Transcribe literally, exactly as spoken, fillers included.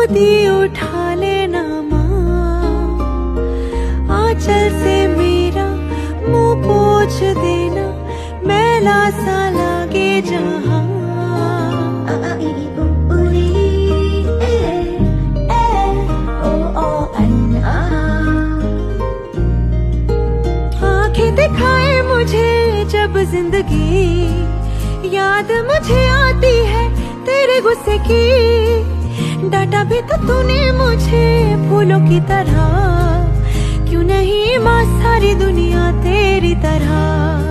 गोदी उठा लेना माँ, आंचल से मेरा मुंह पोंछ देना, मैला सा लागे जहाँ। आंखें दिखाए मुझे जब जिंदगी, याद मुझे आती है तेरे गुस्से की। डांटा भी तो तूने मुझे फूलों की तरह, क्यों नहीं माँ सारी दुनिया तेरी तरह।